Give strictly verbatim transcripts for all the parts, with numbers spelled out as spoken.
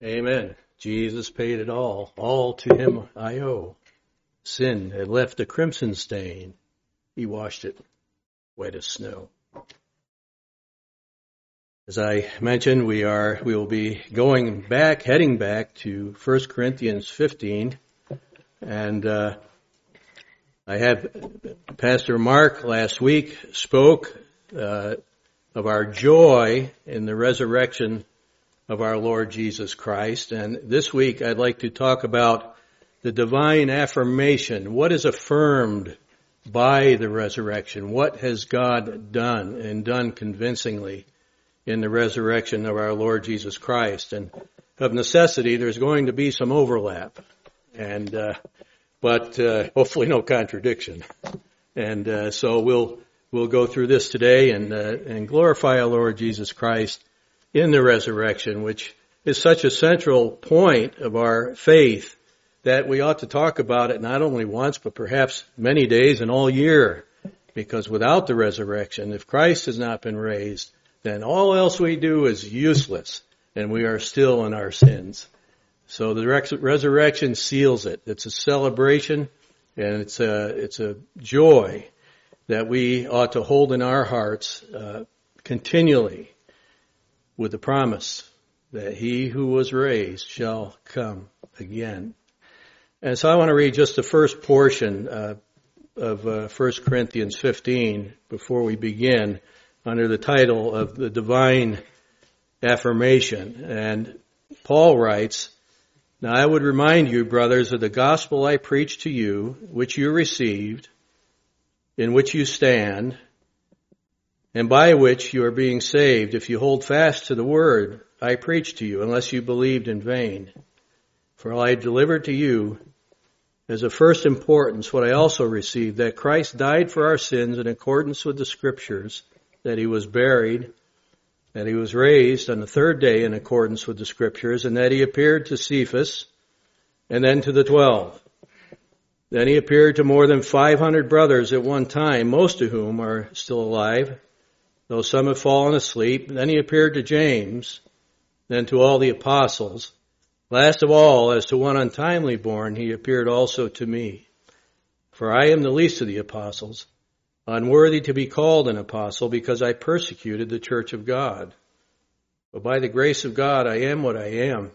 Amen. Jesus paid it all. All to him I owe. Sin had left a crimson stain. He washed it white as snow. As I mentioned, we are we will be going back, heading back to First Corinthians fifteen, and uh, I had Pastor Mark last week spoke uh, of our joy in the resurrection of our Lord Jesus Christ, and this week I'd like to talk about the divine affirmation. What is affirmed by the resurrection? What has God done, and done convincingly, in the resurrection of our Lord Jesus Christ? And of necessity, there's going to be some overlap, and uh, but uh, hopefully no contradiction. And uh, so we'll we'll go through this today and uh, and glorify our Lord Jesus Christ in the resurrection, which is such a central point of our faith that we ought to talk about it not only once, but perhaps many days and all year. Because without the resurrection, if Christ has not been raised, then all else we do is useless, and we are still in our sins. So the res- resurrection seals it. It's a celebration, and it's a, it's a joy that we ought to hold in our hearts uh, continually, with the promise that he who was raised shall come again. And so I want to read just the first portion uh, of uh, First Corinthians fifteen before we begin, under the title of the divine affirmation. And Paul writes, "Now I would remind you, brothers, of the gospel I preached to you, which you received, in which you stand, and by which you are being saved, if you hold fast to the word I preached to you, unless you believed in vain. For I delivered to you as of first importance what I also received, that Christ died for our sins in accordance with the Scriptures, that he was buried, that he was raised on the third day in accordance with the Scriptures, and that he appeared to Cephas, and then to the twelve. Then he appeared to more than five hundred brothers at one time, most of whom are still alive, though some have fallen asleep. Then he appeared to James, then to all the apostles. Last of all, as to one untimely born, he appeared also to me. For I am the least of the apostles, unworthy to be called an apostle, because I persecuted the church of God. But by the grace of God I am what I am,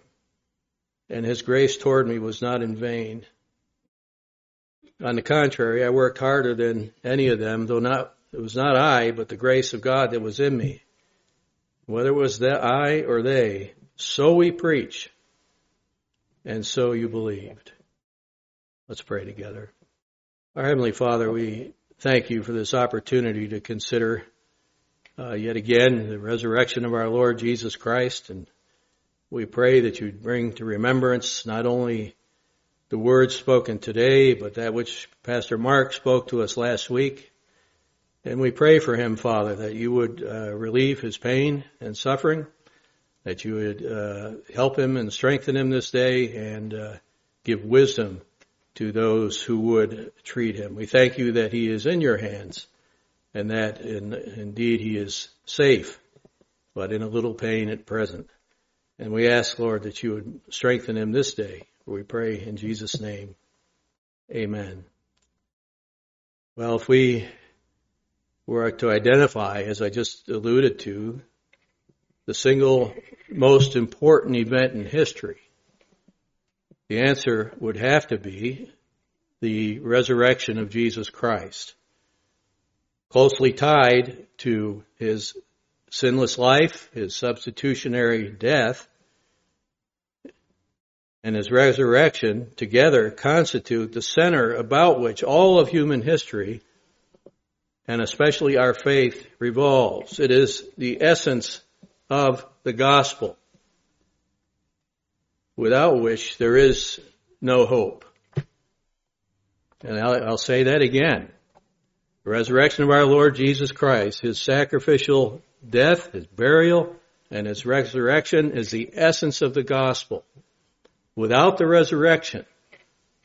and his grace toward me was not in vain. On the contrary, I worked harder than any of them, though not it was not I, but the grace of God that was in me. Whether it was that I or they, so we preach, and so you believed." Let's pray together. Our Heavenly Father, we thank you for this opportunity to consider uh, yet again the resurrection of our Lord Jesus Christ, and we pray that you'd bring to remembrance not only the words spoken today, but that which Pastor Mark spoke to us last week. And we pray for him, Father, that you would uh, relieve his pain and suffering, that you would uh, help him and strengthen him this day, and uh, give wisdom to those who would treat him. We thank you that he is in your hands, and that in, indeed he is safe, but in a little pain at present. And we ask, Lord, that you would strengthen him this day. We pray in Jesus' name. Amen. Well, if we were to identify, as I just alluded to, the single most important event in history, the answer would have to be the resurrection of Jesus Christ, closely tied to his sinless life, his substitutionary death, and his resurrection together constitute the center about which all of human history, and especially our faith, revolves. It is the essence of the gospel, without which there is no hope. And I'll, I'll say that again. The resurrection of our Lord Jesus Christ, his sacrificial death, his burial, and his resurrection is the essence of the gospel. Without the resurrection,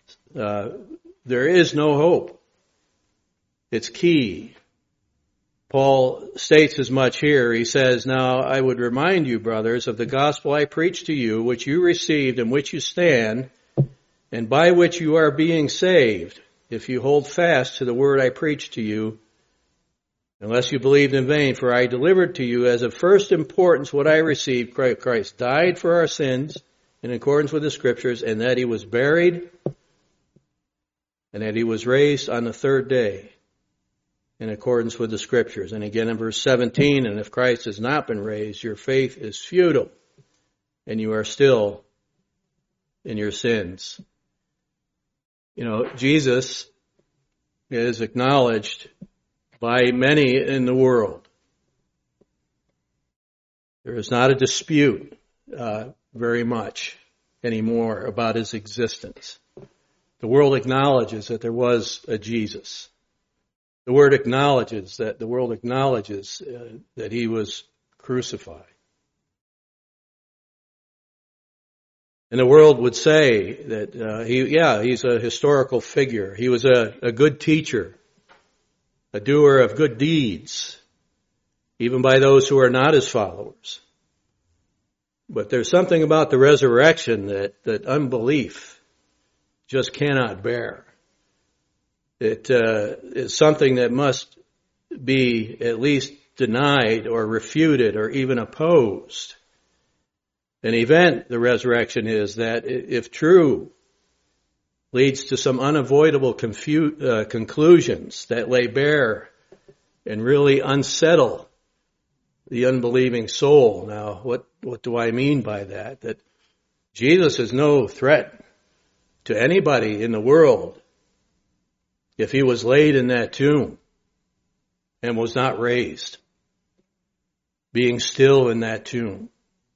uh, there is no hope. It's key. Paul states as much here. He says, "Now I would remind you, brothers, of the gospel I preached to you, which you received, in which you stand, and by which you are being saved, if you hold fast to the word I preached to you, unless you believed in vain. For I delivered to you as of first importance what I received. Christ died for our sins in accordance with the Scriptures, and that he was buried, and that he was raised on the third day in accordance with the Scriptures." And again in verse seventeen, "And if Christ has not been raised, your faith is futile, and you are still in your sins." You know, Jesus is acknowledged by many in the world. There is not a dispute uh, very much anymore about his existence. The world acknowledges that there was a Jesus. The word acknowledges that the world acknowledges uh, that he was crucified. And the world would say that uh, he, yeah, he's a historical figure. He was a, a good teacher, a doer of good deeds, even by those who are not his followers. But there's something about the resurrection that, that unbelief just cannot bear. It uh, is something that must be at least denied or refuted or even opposed. An event, the resurrection is, that if true, leads to some unavoidable confu- uh, conclusions that lay bare and really unsettle the unbelieving soul. Now, what, what do I mean by that? That Jesus is no threat to anybody in the world if he was laid in that tomb and was not raised, being still in that tomb.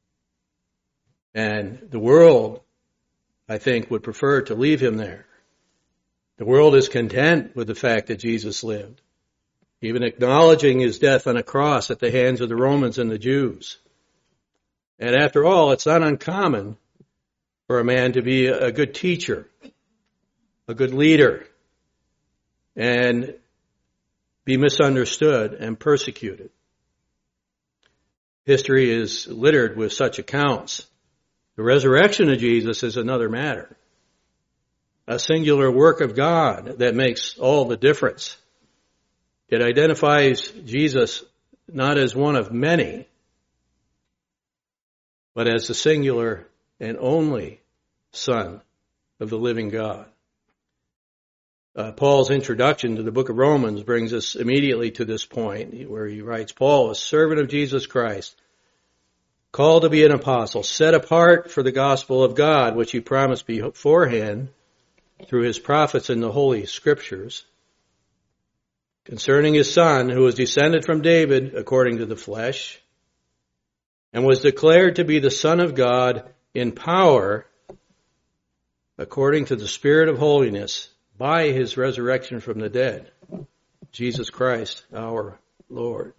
And the world, I think, would prefer to leave him there. The world is content with the fact that Jesus lived, even acknowledging his death on a cross at the hands of the Romans and the Jews. And after all, it's not uncommon for a man to be a good teacher, a good leader, and be misunderstood and persecuted. History is littered with such accounts. The resurrection of Jesus is another matter. A singular work of God that makes all the difference. It identifies Jesus not as one of many, but as the singular and only Son of the living God. Uh, Paul's introduction to the book of Romans brings us immediately to this point where he writes, "Paul, a servant of Jesus Christ, called to be an apostle, set apart for the gospel of God, which he promised beforehand through his prophets in the Holy Scriptures, concerning his Son, who was descended from David according to the flesh, and was declared to be the Son of God in power according to the Spirit of holiness by his resurrection from the dead, Jesus Christ our Lord."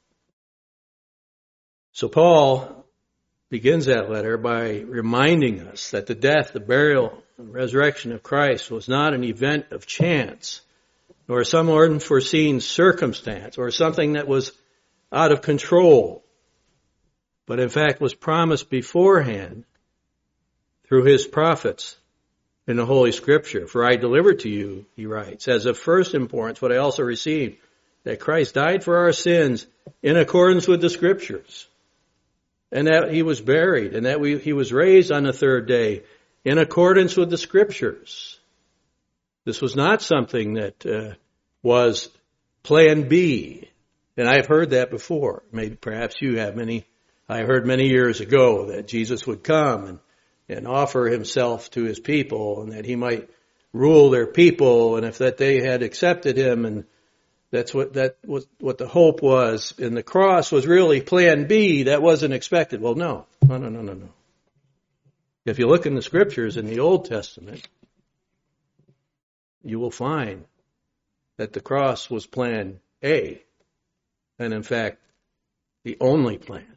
So Paul begins that letter by reminding us that the death, the burial, and resurrection of Christ was not an event of chance, nor some unforeseen circumstance, or something that was out of control, but in fact was promised beforehand through his prophets in the Holy Scripture. "For I delivered to you," he writes, "as of first importance what I also received, that Christ died for our sins in accordance with the Scriptures, and that he was buried, and that we, he was raised on the third day in accordance with the Scriptures." This was not something that uh, was plan B. And I've heard that before. Maybe perhaps you have. Many. I heard many years ago that Jesus would come and, and offer himself to his people, and that he might rule their people, and if that they had accepted him, and that's what that was what the hope was. And the cross was really plan B. That wasn't expected. Well, no. No, no, no, no, no. If you look in the Scriptures in the Old Testament, you will find that the cross was plan A, and in fact, the only plan.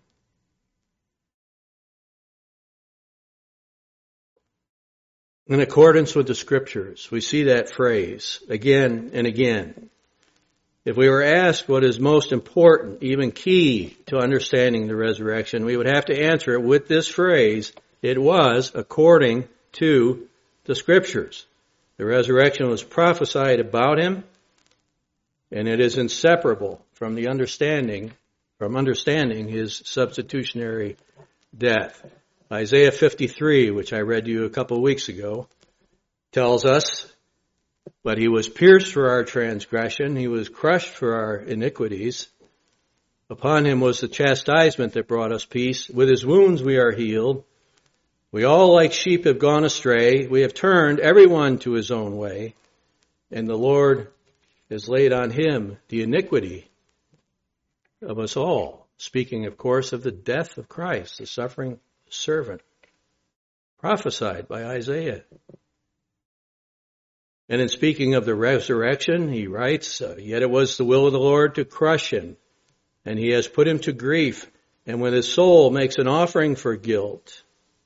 In accordance with the Scriptures, we see that phrase again and again. If we were asked what is most important, even key to understanding the resurrection, we would have to answer it with this phrase: it was according to the Scriptures. The resurrection was prophesied about him, and it is inseparable from the understanding, from understanding his substitutionary death. Isaiah fifty-three, which I read to you a couple of weeks ago, tells us, "But he was pierced for our transgression, he was crushed for our iniquities. Upon him was the chastisement that brought us peace. With his wounds we are healed. We all like sheep have gone astray. We have turned everyone to his own way. And the Lord has laid on him the iniquity of us all." Speaking, of course, of the death of Christ, the suffering servant, prophesied by Isaiah. And in speaking of the resurrection, he writes, "Yet it was the will of the Lord to crush him, and he has put him to grief, and with his soul makes an offering for guilt.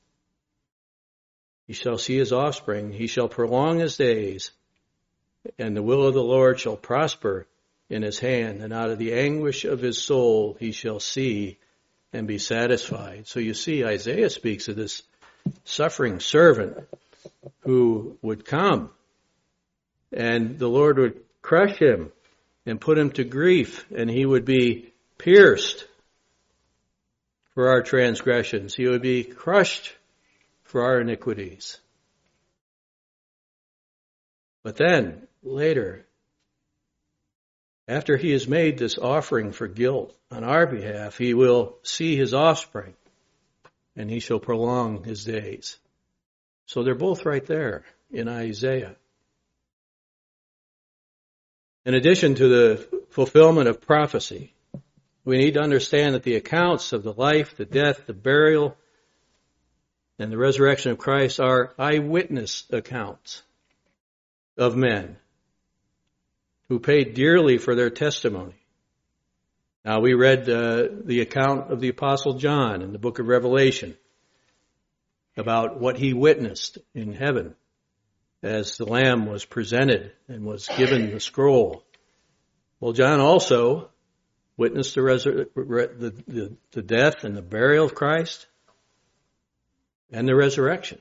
He shall see his offspring, he shall prolong his days, and the will of the Lord shall prosper in his hand, and out of the anguish of his soul he shall see and be satisfied." So you see, Isaiah speaks of this suffering servant who would come, and the Lord would crush him and put him to grief, and he would be pierced for our transgressions. He would be crushed for our iniquities. But then, later, after he has made this offering for guilt on our behalf, he will see his offspring, and he shall prolong his days. So they're both right there in Isaiah. In addition to the fulfillment of prophecy, we need to understand that the accounts of the life, the death, the burial, and the resurrection of Christ are eyewitness accounts of men who paid dearly for their testimony. Now, we read uh, the account of the Apostle John in the book of Revelation about what he witnessed in heaven as the Lamb was presented and was given the scroll. Well, John also witnessed the, resur- the, the, the death and the burial of Christ and the resurrection.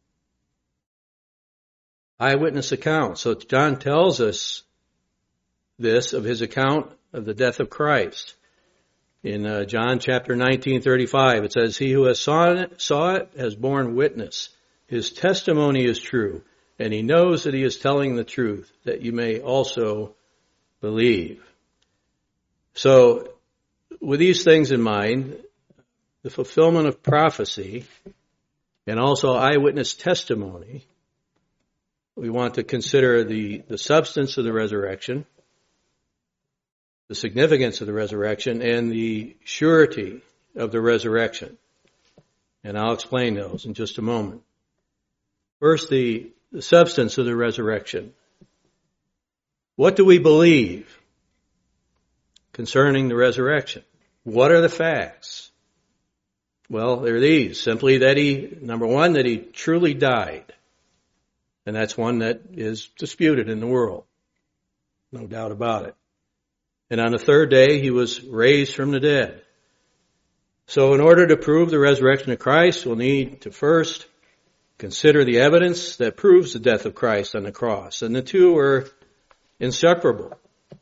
Eyewitness account. So John tells us this of his account of the death of Christ. In uh, John chapter nineteen thirty-five, it says, "He who has saw it, saw it has borne witness. His testimony is true, and he knows that he is telling the truth, that you may also believe." So, with these things in mind, the fulfillment of prophecy and also eyewitness testimony, we want to consider the, the substance of the resurrection, the significance of the resurrection, and the surety of the resurrection. And I'll explain those in just a moment. First, the, the substance of the resurrection. What do we believe concerning the resurrection? What are the facts? Well, they're these. Simply that he, number one, that he truly died. And that's one that is disputed in the world. No doubt about it. And on the third day, he was raised from the dead. So in order to prove the resurrection of Christ, we'll need to first consider the evidence that proves the death of Christ on the cross. And the two are inseparable.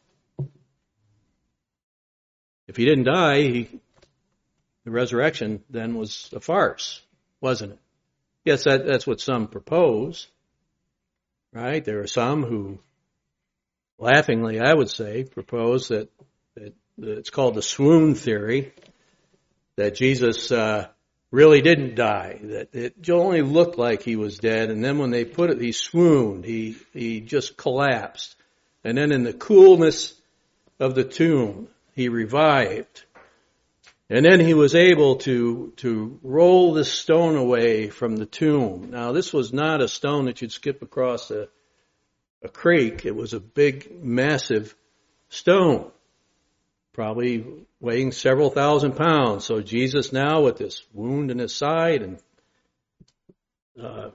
If he didn't die, he, the resurrection then was a farce, wasn't it? Yes, that, that's what some propose, right? There are some who, laughingly, I would say, propose that, that, that it's called the swoon theory, that Jesus uh, really didn't die, that it only looked like he was dead, and then when they put it, he swooned, he, he just collapsed. And then in the coolness of the tomb, he revived. And then he was able to, to roll the stone away from the tomb. Now, this was not a stone that you'd skip across a, a creek. It was a big, massive stone, probably weighing several thousand pounds. So Jesus now, with this wound in his side and uh,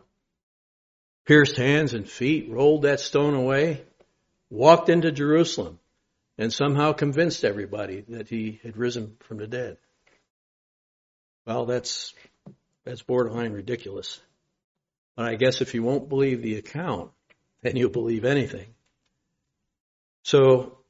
pierced hands and feet, rolled that stone away, walked into Jerusalem. and somehow convinced everybody that he had risen from the dead. Well, that's that's borderline ridiculous. But I guess if you won't believe the account, then you'll believe anything. So,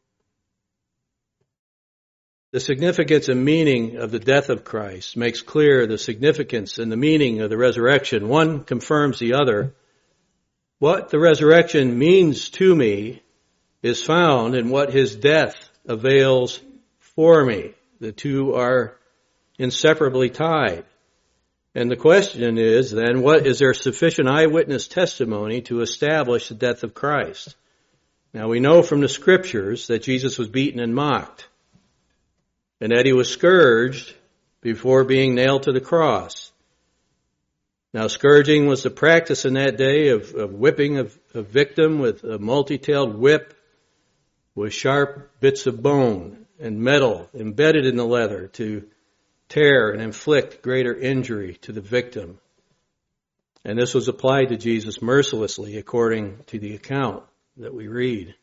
the significance and meaning of the death of Christ makes clear the significance and the meaning of the resurrection. One confirms the other. What the resurrection means to me is found in what his death avails for me. The two are inseparably tied. And the question is then, what is there sufficient eyewitness testimony to establish the death of Christ? Now we know from the scriptures that Jesus was beaten and mocked, and that he was scourged before being nailed to the cross. Now scourging was the practice in that day of, of whipping a, a victim with a multi-tailed whip with sharp bits of bone and metal embedded in the leather to tear and inflict greater injury to the victim. And this was applied to Jesus mercilessly according to the account that we read.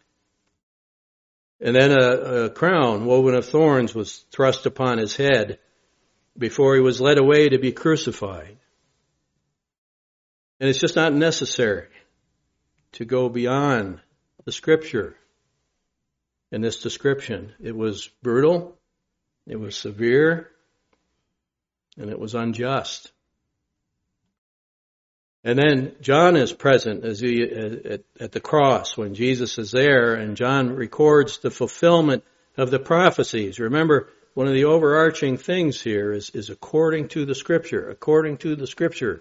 And then a, a crown woven of thorns was thrust upon his head before he was led away to be crucified. And it's just not necessary to go beyond the scripture in this description. It was brutal, it was severe, and it was unjust. And then John is present as he at, at the cross when Jesus is there, and John records the fulfillment of the prophecies. Remember, one of the overarching things here is, is according to the scripture, according to the scripture.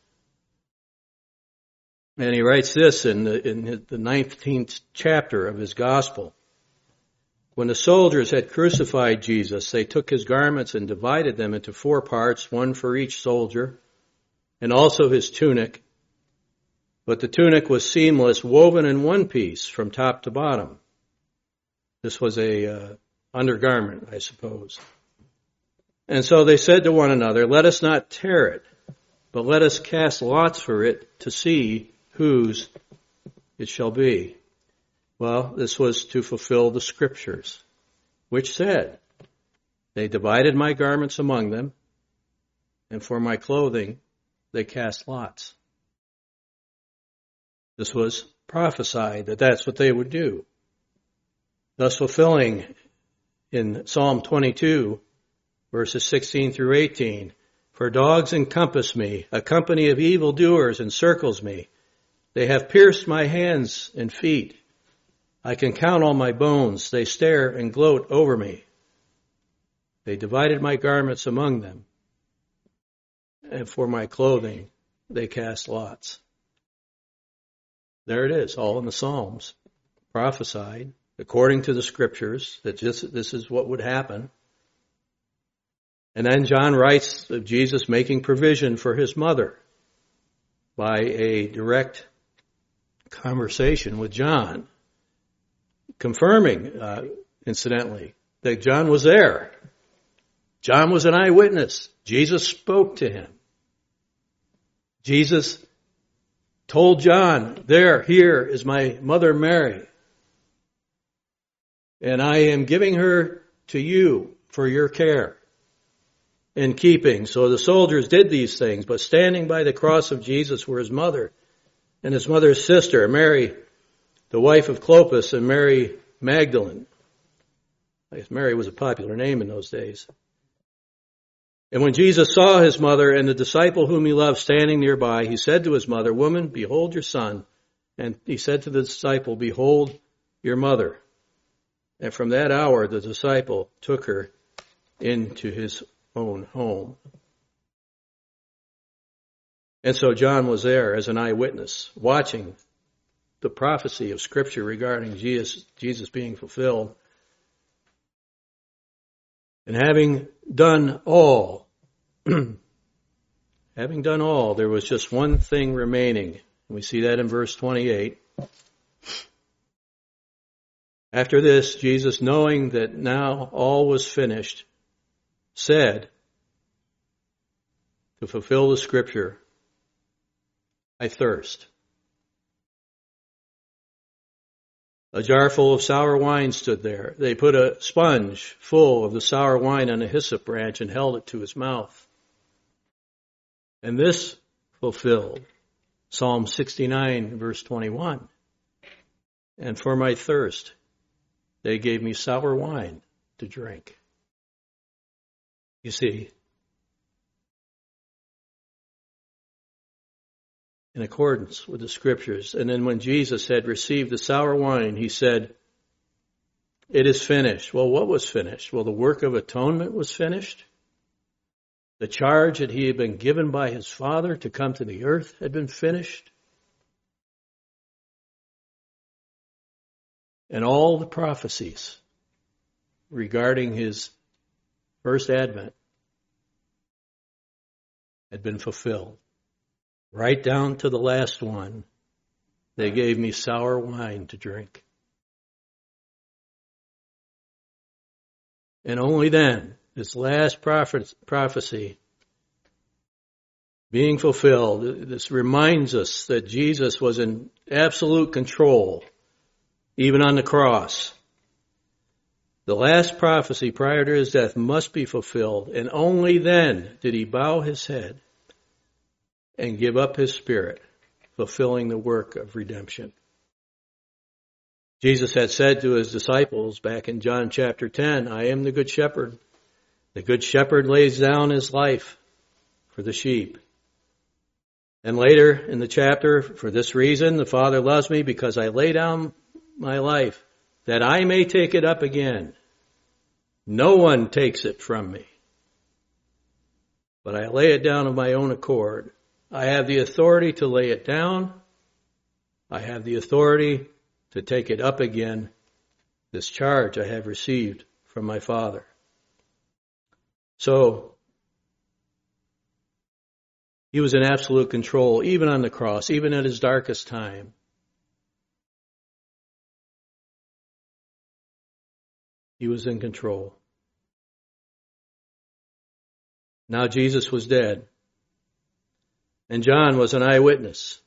And he writes this in the, in the nineteenth chapter of his gospel. When the soldiers had crucified Jesus, they took his garments and divided them into four parts, one for each soldier, and also his tunic. But the tunic was seamless, woven in one piece from top to bottom. This was a uh, undergarment, I suppose. And so they said to one another, "Let us not tear it, but let us cast lots for it to see whose it shall be." Well, this was to fulfill the scriptures, which said, "They divided my garments among them, and for my clothing they cast lots." This was prophesied that that's what they would do, thus fulfilling in Psalm twenty-two, verses sixteen through eighteen, "For dogs encompass me, a company of evildoers encircles me. They have pierced my hands and feet. I can count all my bones. They stare and gloat over me. They divided my garments among them, and for my clothing they cast lots." There it is, all in the Psalms, prophesied according to the scriptures that this, this is what would happen. And then John writes of Jesus making provision for his mother by a direct conversation with John, confirming, uh, incidentally, that John was there. John was an eyewitness. Jesus spoke to him. Jesus told John, "There, here is my mother Mary, and I am giving her to you for your care and keeping." So the soldiers did these things, but standing by the cross of Jesus were his mother and his mother's sister, Mary, the wife of Clopas, and Mary Magdalene. I guess Mary was a popular name in those days. And when Jesus saw his mother and the disciple whom he loved standing nearby, he said to his mother, "Woman, behold your son." And he said to the disciple, "Behold your mother." And from that hour, the disciple took her into his own home. And so John was there as an eyewitness, watching the prophecy of Scripture regarding Jesus, Jesus being fulfilled. And having done all, having done all, there was just one thing remaining. And we see that in verse twenty-eight. After this, Jesus, knowing that now all was finished, said, to fulfill the Scripture, "I thirst." A jar full of sour wine stood there. They put a sponge full of the sour wine on a hyssop branch and held it to his mouth. And this fulfilled Psalm sixty-nine, verse twenty-one. And for my thirst, they gave me sour wine to drink. You see, in accordance with the scriptures. And then when Jesus had received the sour wine, he said, it is finished. Well, what was finished? Well, the work of atonement was finished. The charge that he had been given by his Father to come to the earth had been finished. And all the prophecies regarding his first advent had been fulfilled. Right down to the last one, they gave me sour wine to drink. And only then, this last prophecy being fulfilled, this reminds us that Jesus was in absolute control, even on the cross. The last prophecy prior to his death must be fulfilled, and only then did he bow his head and give up his spirit, fulfilling the work of redemption. Jesus had said to his disciples back in John chapter ten, I am the good shepherd. The good shepherd lays down his life for the sheep. And later in the chapter, for this reason, the Father loves me because I lay down my life that I may take it up again. No one takes it from me, but I lay it down of my own accord. I have the authority to lay it down. I have the authority to take it up again. This charge I have received from my Father. So, he was in absolute control, even on the cross, even at his darkest time. He was in control. Now Jesus was dead. And John was an eyewitness.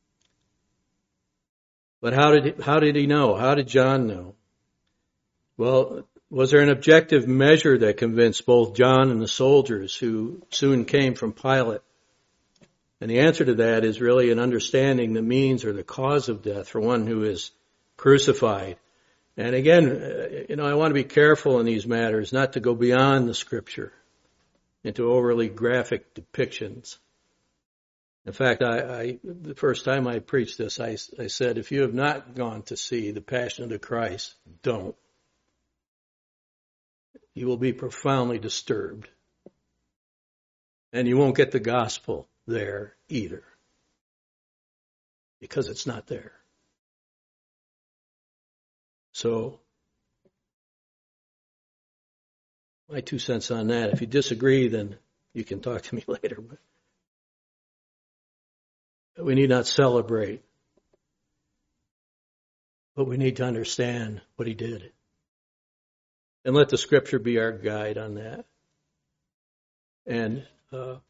But how did he, how did he know? How did John know? Well, was there an objective measure that convinced both John and the soldiers who soon came from Pilate? And the answer to that is really an understanding the means or the cause of death for one who is crucified. And again, you know, I want to be careful in these matters not to go beyond the scripture into overly graphic depictions. In fact, I, I the first time I preached this, I, I said, if you have not gone to see the Passion of the Christ, don't. You will be profoundly disturbed. And you won't get the gospel there either. Because it's not there. So, my two cents on that. If you disagree, then you can talk to me later. But we need not celebrate, but we need to understand what he did. And let the scripture be our guide on that. And uh,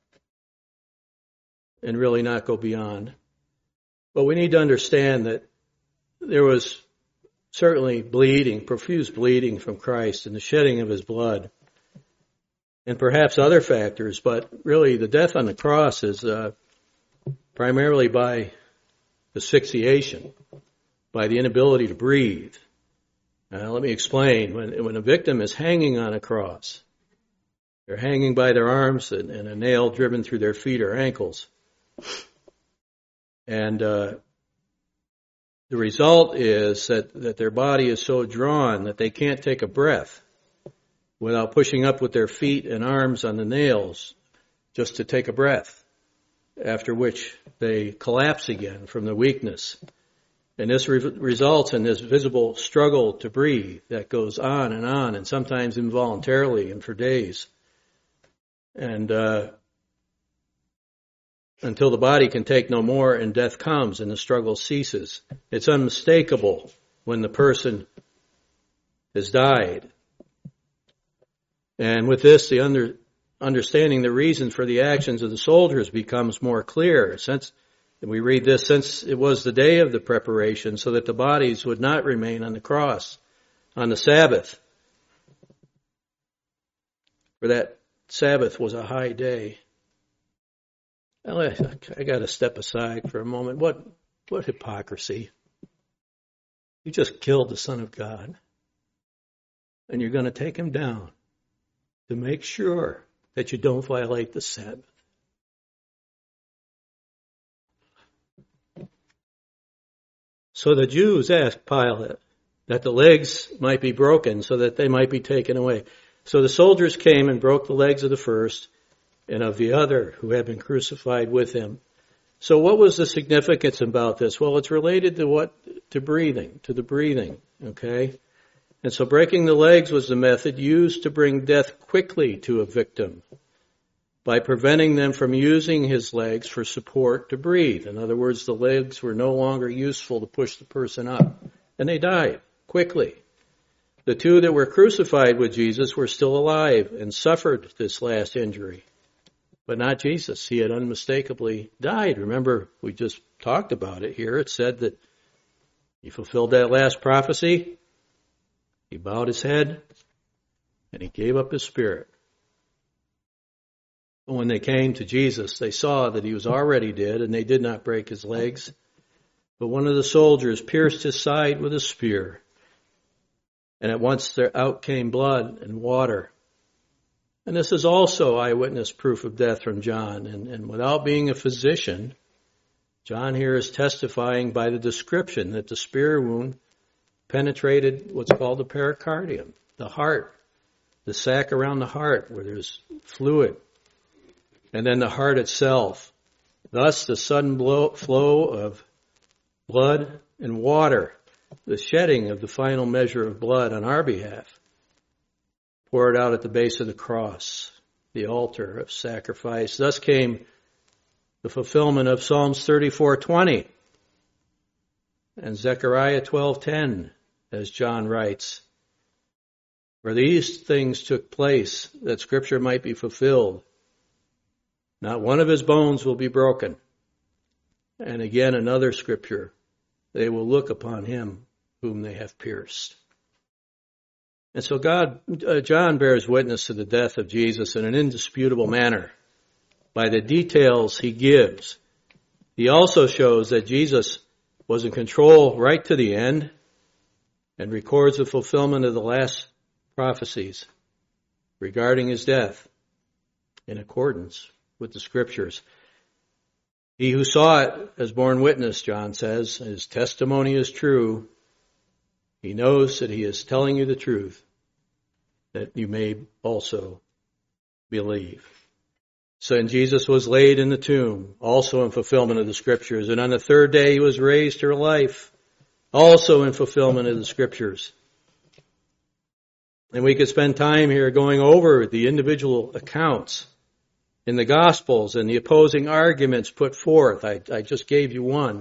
and really not go beyond. But we need to understand that there was certainly bleeding, profuse bleeding from Christ and the shedding of his blood. And perhaps other factors, but really the death on the cross is uh, primarily by asphyxiation, by the inability to breathe. Now, let me explain. When, when a victim is hanging on a cross, they're hanging by their arms and, and a nail driven through their feet or ankles. And uh, the result is that, that their body is so drawn that they can't take a breath without pushing up with their feet and arms on the nails just to take a breath, after which they collapse again from the weakness. And this re- results in this visible struggle to breathe that goes on and on, and sometimes involuntarily and for days. And uh, until the body can take no more and death comes and the struggle ceases. It's unmistakable when the person has died. And with this, the under, understanding the reason for the actions of the soldiers becomes more clear. Since And we read this, since it was the day of the preparation, so that the bodies would not remain on the cross on the Sabbath. For that Sabbath was a high day. Well, I, I got to step aside for a moment. What, what hypocrisy. You just killed the Son of God. And you're going to take him down to make sure that you don't violate the Sabbath. So the Jews asked Pilate that the legs might be broken so that they might be taken away. So the soldiers came and broke the legs of the first and of the other who had been crucified with him. So what was the significance about this? Well, it's related to what? To breathing, to the breathing, okay? And so breaking the legs was the method used to bring death quickly to a victim by preventing them from using his legs for support to breathe. In other words, the legs were no longer useful to push the person up, and they died quickly. The two that were crucified with Jesus were still alive and suffered this last injury, but not Jesus. He had unmistakably died. Remember, we just talked about it here. It said that he fulfilled that last prophecy. He bowed his head, and he gave up his spirit. When they came to Jesus, they saw that he was already dead, and they did not break his legs. But one of the soldiers pierced his side with a spear, and at once there out came blood and water. And this is also eyewitness proof of death from John. And, and without being a physician, John here is testifying by the description that the spear wound penetrated what's called the pericardium, the heart, the sac around the heart where there's fluid, and then the heart itself. Thus, the sudden blow, flow of blood and water, the shedding of the final measure of blood on our behalf, poured out at the base of the cross, the altar of sacrifice. Thus came the fulfillment of Psalms thirty-four twenty and Zechariah twelve ten, as John writes. For these things took place that Scripture might be fulfilled. Not one of his bones will be broken. And again, another Scripture, they will look upon him whom they have pierced. And so God, uh, John bears witness to the death of Jesus in an indisputable manner by the details he gives. He also shows that Jesus was in control right to the end and records the fulfillment of the last prophecies regarding his death in accordance with the Scriptures. He who saw it has borne witness, John says. His testimony is true. He knows that he is telling you the truth, that you may also believe. So and Jesus was laid in the tomb, also in fulfillment of the Scriptures. And on the third day he was raised to life, also in fulfillment of the Scriptures. And we could spend time here going over the individual accounts in the Gospels and the opposing arguments put forth. I, I just gave you one.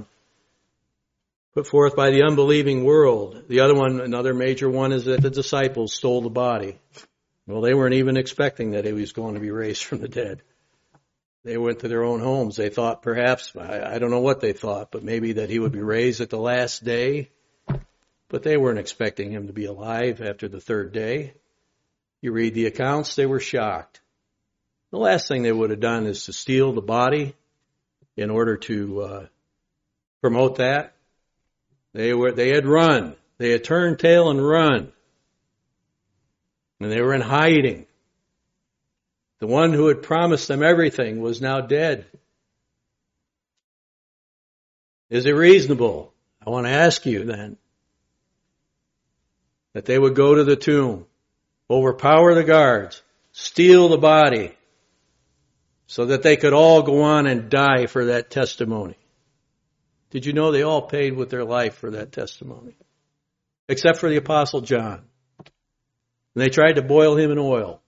Put forth by the unbelieving world. The other one, another major one, is that the disciples stole the body. Well, they weren't even expecting that he was going to be raised from the dead. They went to their own homes. They thought perhaps, I, I don't know what they thought, but maybe that he would be raised at the last day. But they weren't expecting him to be alive after the third day. You read the accounts, they were shocked. The last thing they would have done is to steal the body in order to uh, promote that. They were, they had run. They had turned tail and run. And they were in hiding. The one who had promised them everything was now dead. Is it reasonable? I want to ask you then, that they would go to the tomb, overpower the guards, steal the body, so that they could all go on and die for that testimony? Did you know they all paid with their life for that testimony? Except for the Apostle John. And they tried to boil him in oil.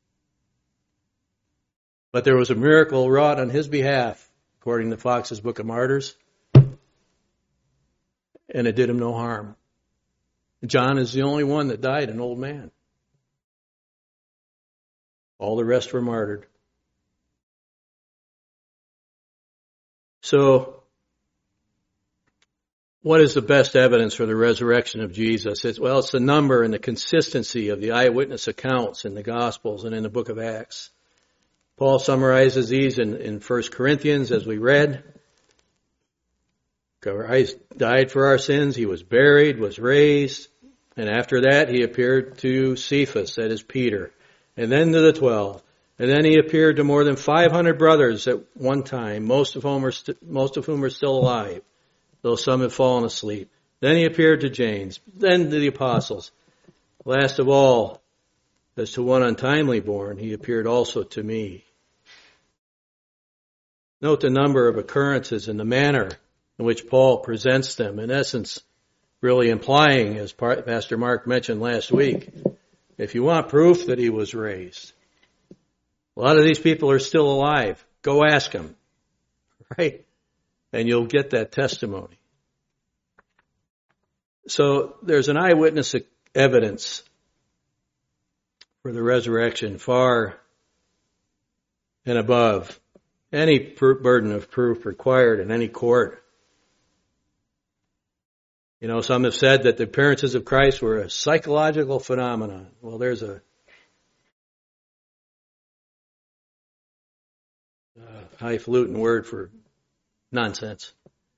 But there was a miracle wrought on his behalf, according to Fox's Book of Martyrs. And it did him no harm. John is the only one that died an old man. All the rest were martyred. So, what is the best evidence for the resurrection of Jesus? It's, well, it's the number and the consistency of the eyewitness accounts in the Gospels and in the book of Acts. Paul summarizes these in, in First Corinthians, as we read. Christ died for our sins. He was buried, was raised. And after that, he appeared to Cephas, that is Peter, and then to the twelve. And then he appeared to more than five hundred brothers at one time, most of whom are, st- most of whom are still alive, though some have fallen asleep. Then he appeared to James, then to the apostles. Last of all, as to one untimely born, he appeared also to me. Note the number of occurrences and the manner in which Paul presents them, in essence, really implying, as Pastor Mark mentioned last week, if you want proof that he was raised, a lot of these people are still alive. Go ask them, right? And you'll get that testimony. So there's an eyewitness evidence for the resurrection far and above any burden of proof required in any court. You know, some have said that the appearances of Christ were a psychological phenomenon. Well, there's a uh, highfalutin word for nonsense.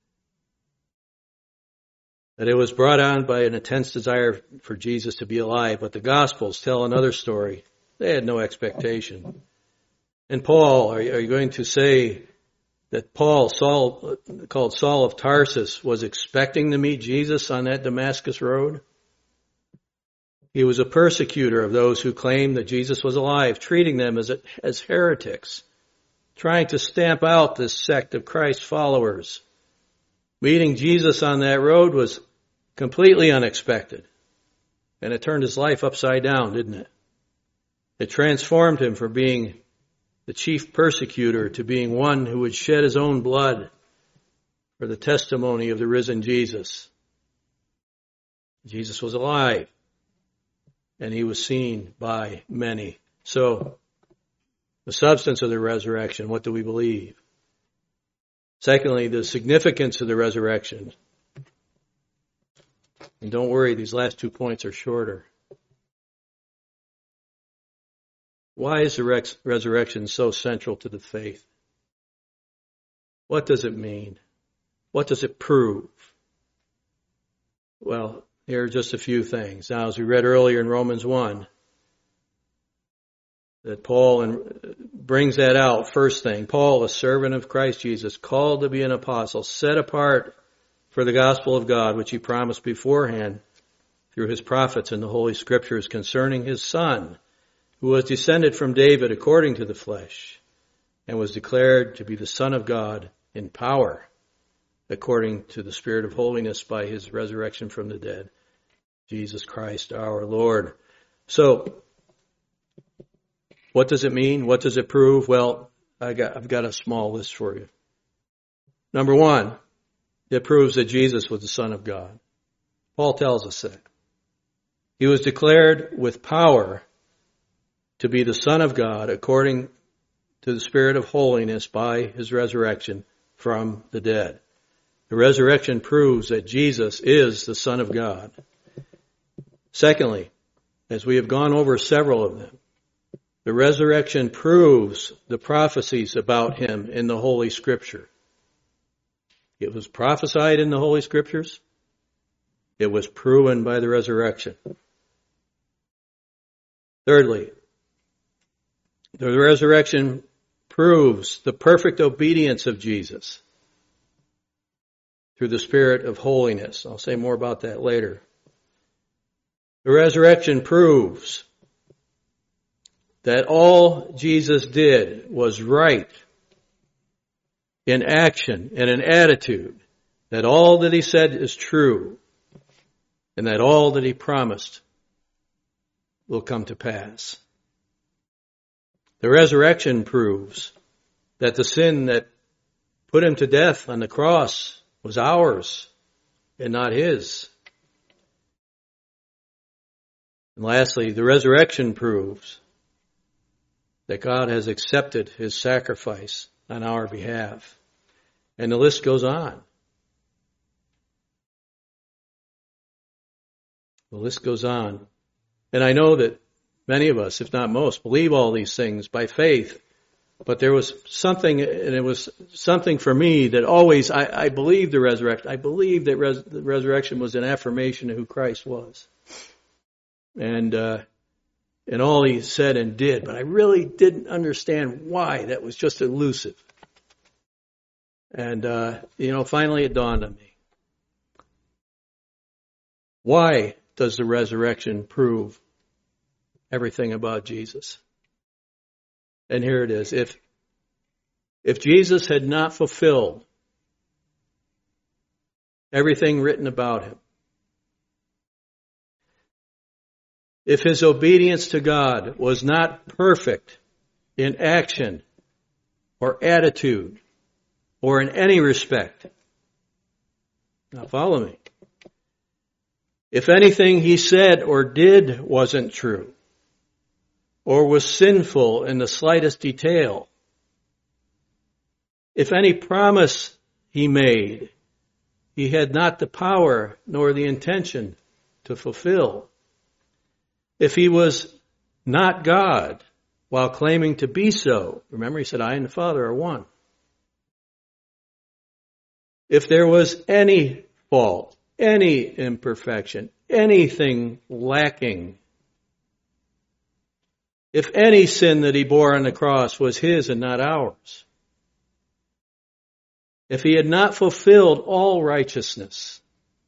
That it was brought on by an intense desire for Jesus to be alive, but the Gospels tell another story. They had no expectation. And Paul, are you, are you going to say that Paul, Saul, called Saul of Tarsus, was expecting to meet Jesus on that Damascus road? He was a persecutor of those who claimed that Jesus was alive, treating them as, as heretics, trying to stamp out this sect of Christ's followers. Meeting Jesus on that road was completely unexpected. And it turned his life upside down, didn't it? It transformed him from being the chief persecutor to being one who would shed his own blood for the testimony of the risen Jesus. Jesus was alive, and he was seen by many. So, the substance of the resurrection, what do we believe? Secondly, the significance of the resurrection. And don't worry, these last two points are shorter. Why is the res- resurrection so central to the faith? What does it mean? What does it prove? Well, here are just a few things. Now, as we read earlier in Romans one, that Paul in, brings that out. First thing, Paul, a servant of Christ Jesus, called to be an apostle, set apart for the gospel of God, which he promised beforehand through his prophets in the Holy Scriptures concerning his Son, who was descended from David according to the flesh, and was declared to be the Son of God in power, according to the Spirit of holiness by his resurrection from the dead, Jesus Christ our Lord. So, what does it mean? What does it prove? Well, I got, I've got a small list for you. Number one, it proves that Jesus was the Son of God. Paul tells us that. He was declared with power to be the Son of God according to the Spirit of holiness by his resurrection from the dead. The resurrection proves that Jesus is the Son of God. Secondly, as we have gone over several of them, the resurrection proves the prophecies about him in the Holy Scripture. It was prophesied in the Holy Scriptures. It was proven by the resurrection. Thirdly, the resurrection proves the perfect obedience of Jesus through the Spirit of holiness. I'll say more about that later. The resurrection proves that all Jesus did was right in action and in attitude, that all that he said is true, and that all that he promised will come to pass. The resurrection proves that the sin that put him to death on the cross was ours and not his. And lastly, the resurrection proves that God has accepted his sacrifice on our behalf. And the list goes on. The list goes on. And I know that many of us, if not most, believe all these things by faith. But there was something, and it was something for me that always, I, I believed the resurrection. I believed that res, the resurrection was an affirmation of who Christ was. And, uh, and all he said and did. But I really didn't understand why. That was just elusive. And, uh, you know, finally it dawned on me. Why does the resurrection prove everything about Jesus? And here it is. If, if Jesus had not fulfilled everything written about him, if his obedience to God was not perfect in action or attitude or in any respect, now follow me. If anything he said or did wasn't true, or was sinful in the slightest detail, if any promise he made, he had not the power nor the intention to fulfill, if he was not God while claiming to be so, remember he said, I and the Father are one. If there was any fault, any imperfection, anything lacking, if any sin that he bore on the cross was his and not ours, if he had not fulfilled all righteousness,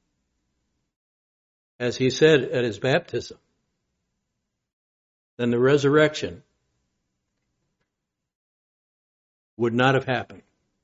as he said at his baptism, then the resurrection would not have happened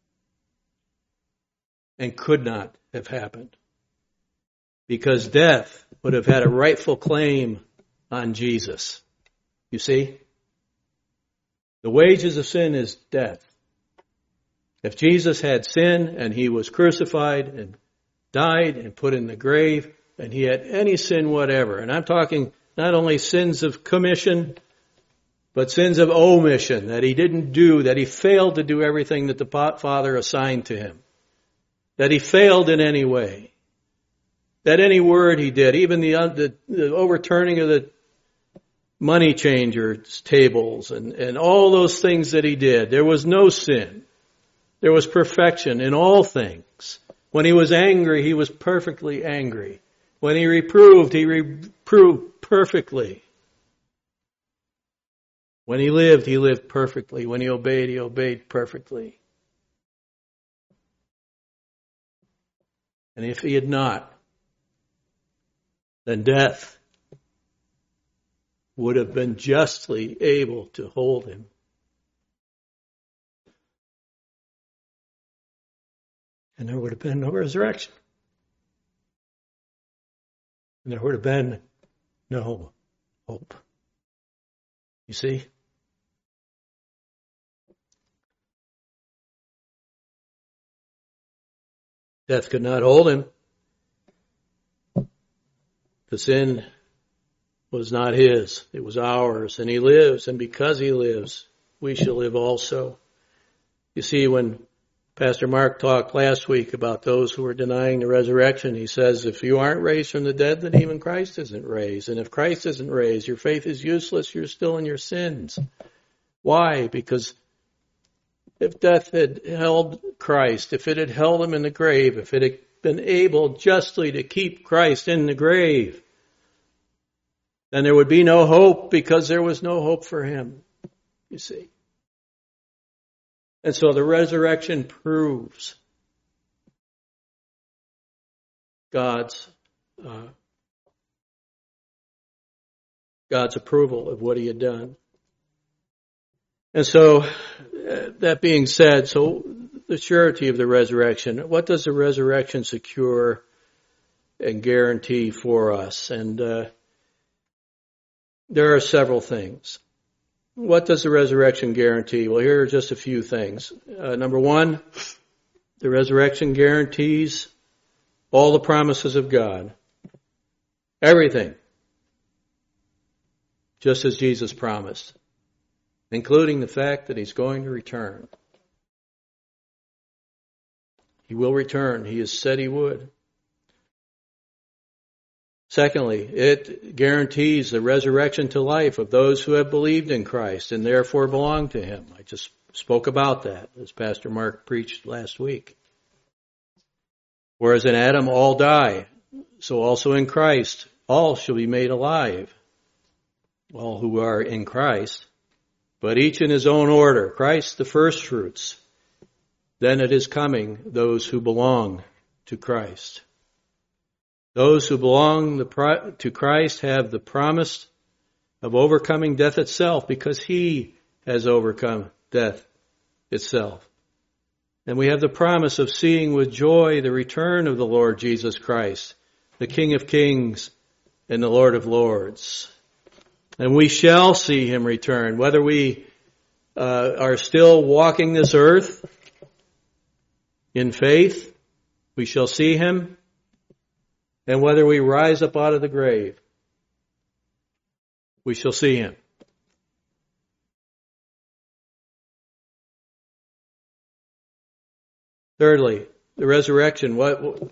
and could not have happened, because death would have had a rightful claim on Jesus. You see? The wages of sin is death. If Jesus had sin and he was crucified and died and put in the grave, and he had any sin whatever, and I'm talking not only sins of commission, but sins of omission, that he didn't do, that he failed to do everything that the Father assigned to him, that he failed in any way, that any word he did, even the, the, the overturning of the money changers' tables and, and all those things that he did, there was no sin. There was perfection in all things. When he was angry, he was perfectly angry. When he reproved, he reproved perfectly. When he lived, he lived perfectly. When he obeyed, he obeyed perfectly. And if he had not, then death would have been justly able to hold him. And there would have been no resurrection. And there would have been no hope. You see? Death could not hold him. The sin was not his. It was ours. And he lives. And because he lives, we shall live also. You see, when Pastor Mark talked last week about those who are denying the resurrection, he says, if you aren't raised from the dead, then even Christ isn't raised. And if Christ isn't raised, your faith is useless. You're still in your sins. Why? Because if death had held Christ, if it had held him in the grave, if it had been able justly to keep Christ in the grave, then there would be no hope, because there was no hope for him, you see. And so the resurrection proves God's uh, God's approval of what he had done. And so, uh, that being said, so the surety of the resurrection, what does the resurrection secure and guarantee for us? And uh, there are several things. What does the resurrection guarantee? Well, here are just a few things. Uh, number one, the resurrection guarantees all the promises of God. Everything. Just as Jesus promised. Including the fact that he's going to return. He will return. He has said he would. Secondly, it guarantees the resurrection to life of those who have believed in Christ and therefore belong to Him. I just spoke about that as Pastor Mark preached last week. Whereas in Adam all die, so also in Christ all shall be made alive, all who are in Christ, but each in his own order. Christ the first fruits, then at His coming those who belong to Christ. Those who belong to Christ have the promise of overcoming death itself because He has overcome death itself. And we have the promise of seeing with joy the return of the Lord Jesus Christ, the King of Kings and the Lord of Lords. And we shall see Him return, whether we uh, are still walking this earth in faith, we shall see Him. And whether we rise up out of the grave, we shall see Him. Thirdly, the resurrection, what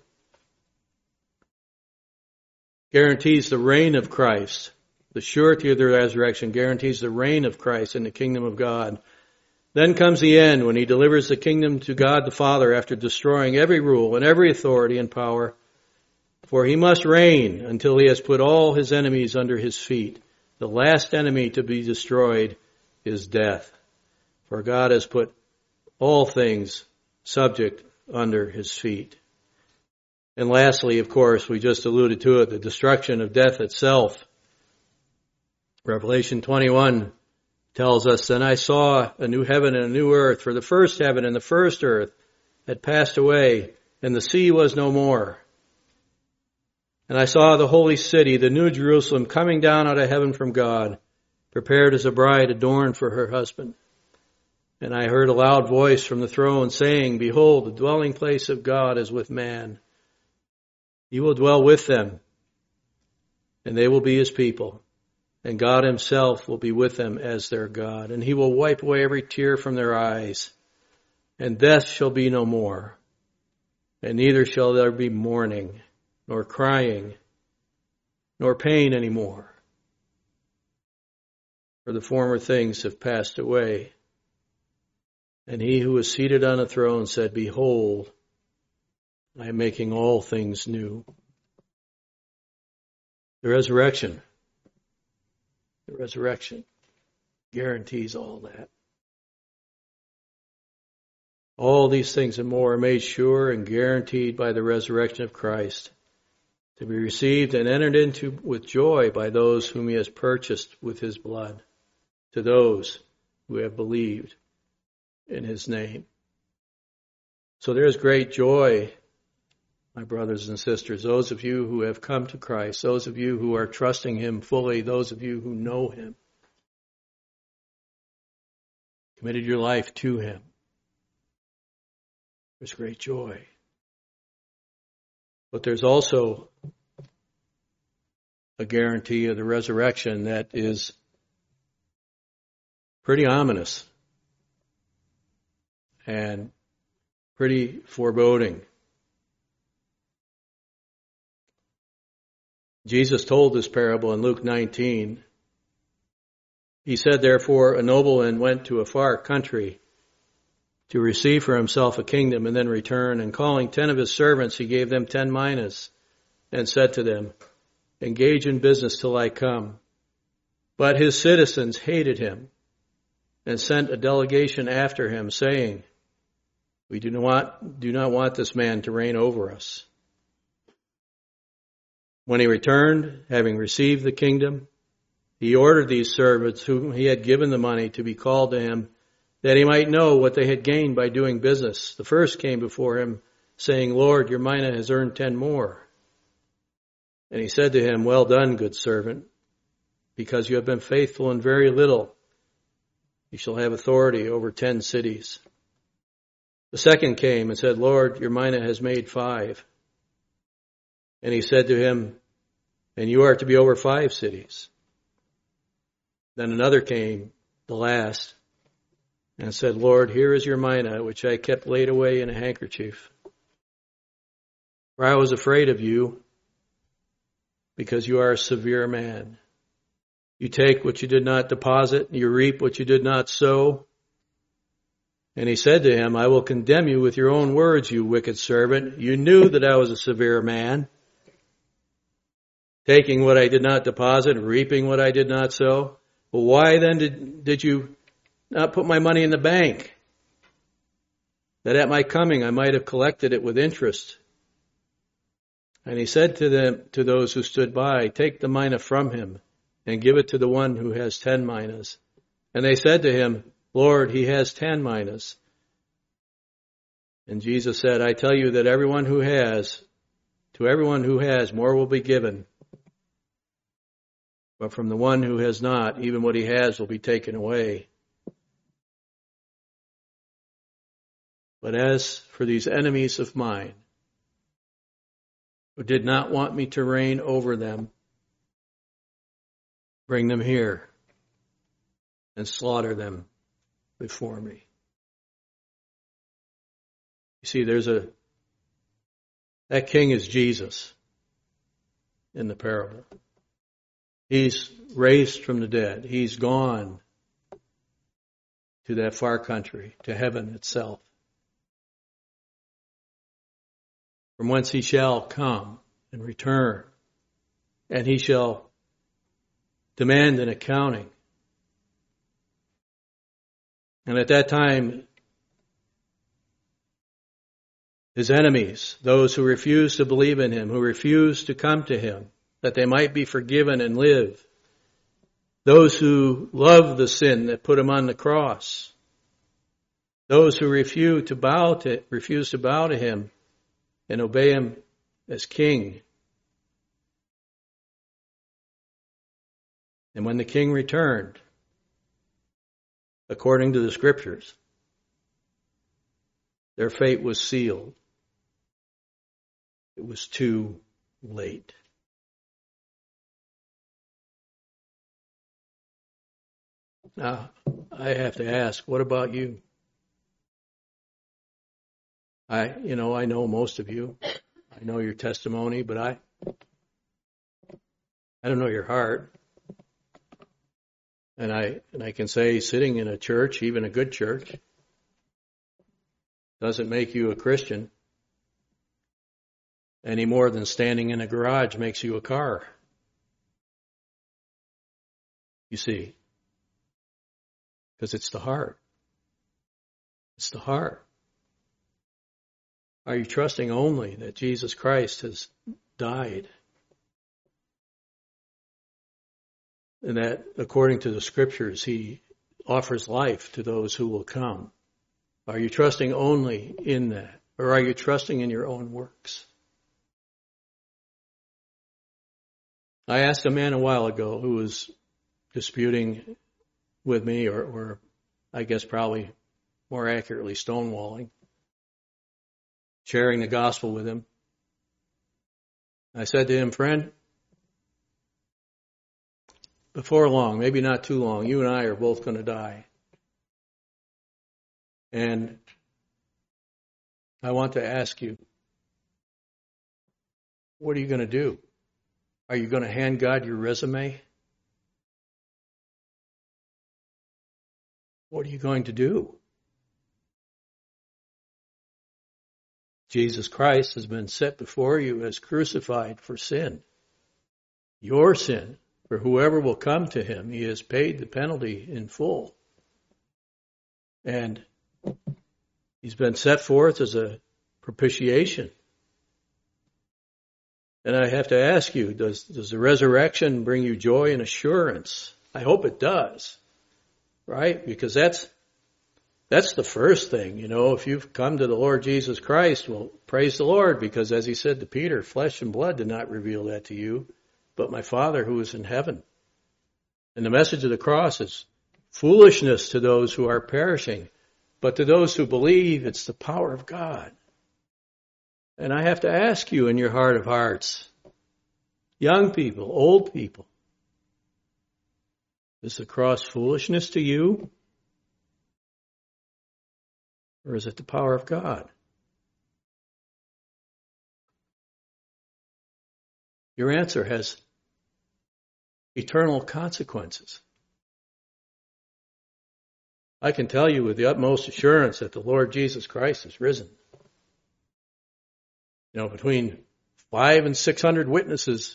guarantees the reign of Christ. The surety of the resurrection guarantees the reign of Christ in the kingdom of God. Then comes the end when He delivers the kingdom to God the Father after destroying every rule and every authority and power. For He must reign until He has put all His enemies under His feet. The last enemy to be destroyed is death. For God has put all things subject under His feet. And lastly, of course, we just alluded to it, the destruction of death itself. Revelation twenty-one tells us, Then I saw a new heaven and a new earth, for the first heaven and the first earth had passed away, and the sea was no more. And I saw the holy city, the new Jerusalem, coming down out of heaven from God, prepared as a bride adorned for her husband. And I heard a loud voice from the throne saying, Behold, the dwelling place of God is with man. He will dwell with them, and they will be His people. And God Himself will be with them as their God. And He will wipe away every tear from their eyes. And death shall be no more. And neither shall there be mourning, nor crying, nor pain any more. For the former things have passed away. And He who was seated on the throne said, Behold, I am making all things new. The resurrection. The resurrection guarantees all that. All these things and more are made sure and guaranteed by the resurrection of Christ, to be received and entered into with joy by those whom He has purchased with His blood, to those who have believed in His name. So there is great joy, my brothers and sisters, those of you who have come to Christ, those of you who are trusting Him fully, those of you who know Him, committed your life to Him. There's great joy. But there's also a guarantee of the resurrection that is pretty ominous and pretty foreboding. Jesus told this parable in Luke nineteen. He said, Therefore, a nobleman went to a far country to receive for himself a kingdom and then return. And calling ten of his servants, he gave them ten minas and said to them, Engage in business till I come. But his citizens hated him and sent a delegation after him, saying, We do not, do not want this man to reign over us. When he returned, having received the kingdom, he ordered these servants whom he had given the money to be called to him, that he might know what they had gained by doing business. The first came before him, saying, Lord, your mina has earned ten more. And he said to him, Well done, good servant, because you have been faithful in very little. You shall have authority over ten cities. The second came and said, Lord, your mina has made five. And he said to him, And you are to be over five cities. Then another came, the last, and said, Lord, here is your mina, which I kept laid away in a handkerchief. For I was afraid of you, because you are a severe man. You take what you did not deposit, you reap what you did not sow. And he said to him, I will condemn you with your own words, you wicked servant. You knew that I was a severe man, taking what I did not deposit, reaping what I did not sow. Well, why then did, did you not put my money in the bank, that at my coming I might have collected it with interest? And he said to them, to those who stood by, take the mina from him and give it to the one who has ten minas. And they said to him, Lord, he has ten minas. And Jesus said, I tell you that everyone who has, to everyone who has, more will be given. But from the one who has not, even what he has will be taken away. But as for these enemies of mine, who did not want me to reign over them, bring them here and slaughter them before me. You see, there's a, that king is Jesus in the parable. He's raised from the dead. He's gone to that far country, to heaven itself, from whence he shall come and return, and he shall demand an accounting. And at that time, his enemies, those who refuse to believe in him, who refuse to come to him, that they might be forgiven and live, those who love the sin that put him on the cross, those who refuse to bow to, refuse to bow to him and obey him as king. And when the king returned, according to the scriptures, their fate was sealed. It was too late. Now, I have to ask, what about you? I, you know, I know most of you. I know your testimony, but I, I don't know your heart. And I, and I can say sitting in a church, even a good church, doesn't make you a Christian any more than standing in a garage makes you a car. You see, because it's the heart. It's the heart. Are you trusting only that Jesus Christ has died? And that according to the scriptures, he offers life to those who will come. Are you trusting only in that? Or are you trusting in your own works? I asked a man a while ago who was disputing with me, or, or I guess probably more accurately stonewalling, sharing the gospel with him. I said to him, friend, before long, maybe not too long, you and I are both going to die. And I want to ask you, what are you going to do? Are you going to hand God your resume? What are you going to do? Jesus Christ has been set before you as crucified for sin. Your sin. For whoever will come to him, he has paid the penalty in full. And he's been set forth as a propitiation. And I have to ask you, does, does the resurrection bring you joy and assurance? I hope it does. Right? Because that's that's the first thing. You know, if you've come to the Lord Jesus Christ, well, praise the Lord, because as he said to Peter, flesh and blood did not reveal that to you, but my Father who is in heaven. And the message of the cross is foolishness to those who are perishing, but to those who believe, it's the power of God. And I have to ask you in your heart of hearts, young people, old people, is the cross foolishness to you? Or is it the power of God? Your answer has eternal consequences. I can tell you with the utmost assurance that the Lord Jesus Christ is risen. You know, between five and six hundred witnesses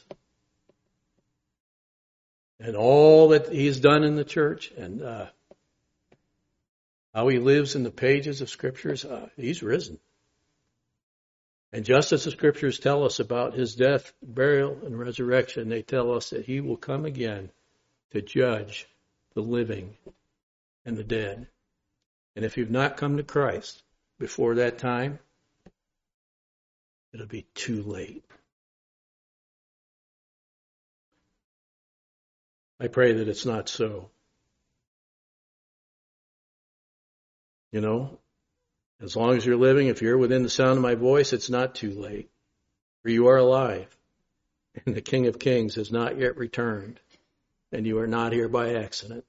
and all that he's done in the church and uh, how he lives in the pages of Scriptures, uh, he's risen. And just as the Scriptures tell us about his death, burial, and resurrection, they tell us that he will come again to judge the living and the dead. And if you've not come to Christ before that time, it'll be too late. I pray that it's not so. You know, as long as you're living, if you're within the sound of my voice, it's not too late. For you are alive, and the King of Kings has not yet returned, and you are not here by accident.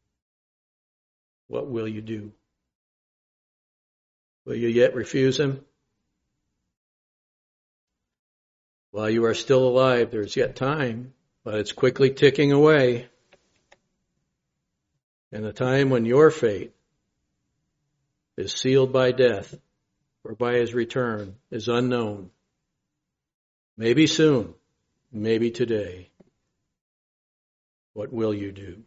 What will you do? Will you yet refuse him? While you are still alive, there's yet time, but it's quickly ticking away. And the time when your fate is sealed by death or by his return is unknown. Maybe soon, maybe today. What will you do?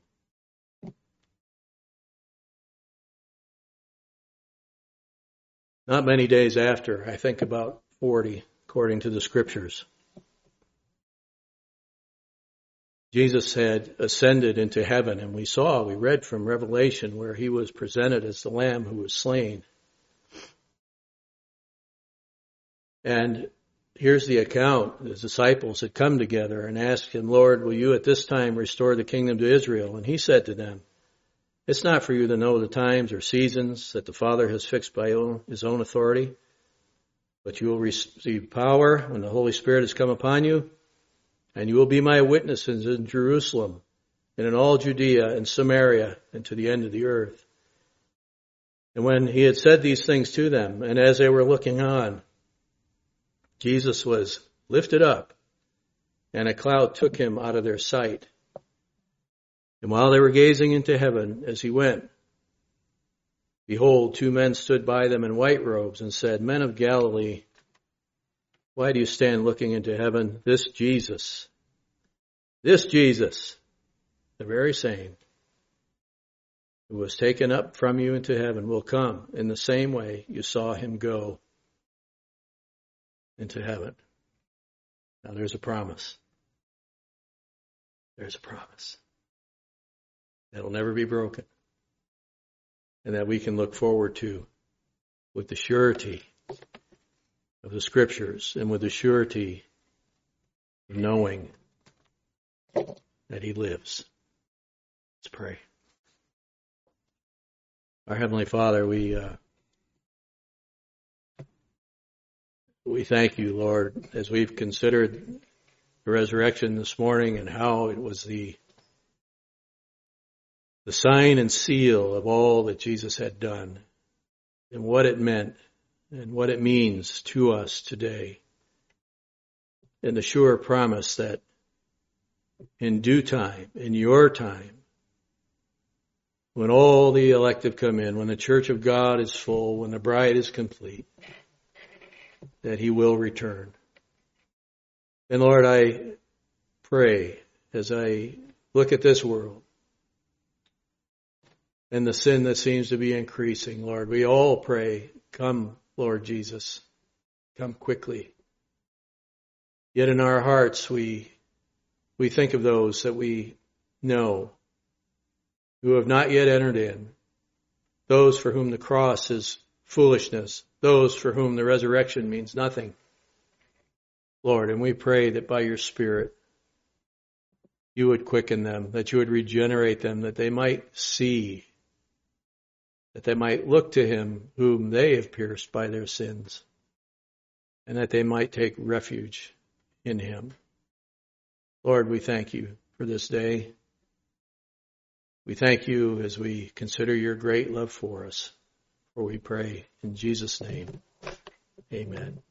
Not many days after, I think about forty, according to the Scriptures, Jesus had ascended into heaven, and we saw, we read from Revelation where he was presented as the Lamb who was slain. And here's the account. The disciples had come together and asked him, Lord, will you at this time restore the kingdom to Israel? And he said to them, it's not for you to know the times or seasons that the Father has fixed by his own authority, but you will receive power when the Holy Spirit has come upon you. And you will be my witnesses in Jerusalem and in all Judea and Samaria and to the end of the earth. And when he had said these things to them, and as they were looking on, Jesus was lifted up, and a cloud took him out of their sight. And while they were gazing into heaven as he went, behold, two men stood by them in white robes and said, Men of Galilee, why do you stand looking into heaven? This Jesus, this Jesus, the very same, who was taken up from you into heaven, will come in the same way you saw him go into heaven. Now there's a promise. There's a promise. That'll never be broken. And that we can look forward to with the surety of the Scriptures and with the surety of knowing that he lives. Let's pray. Our Heavenly Father, we uh, we thank you, Lord, as we've considered the resurrection this morning and how it was the the sign and seal of all that Jesus had done and what it meant and what it means to us today. And the sure promise that in due time, in your time, when all the elect have come in, when the church of God is full, when the bride is complete, that he will return. And Lord, I pray as I look at this world and the sin that seems to be increasing, Lord, we all pray, come, Lord Jesus, come quickly. Yet in our hearts we we think of those that we know who have not yet entered in, those for whom the cross is foolishness, those for whom the resurrection means nothing. Lord, and we pray that by your Spirit you would quicken them, that you would regenerate them, that they might see, that they might look to him whom they have pierced by their sins, and that they might take refuge in him. Lord, we thank you for this day. We thank you as we consider your great love for us. For we pray in Jesus' name, amen.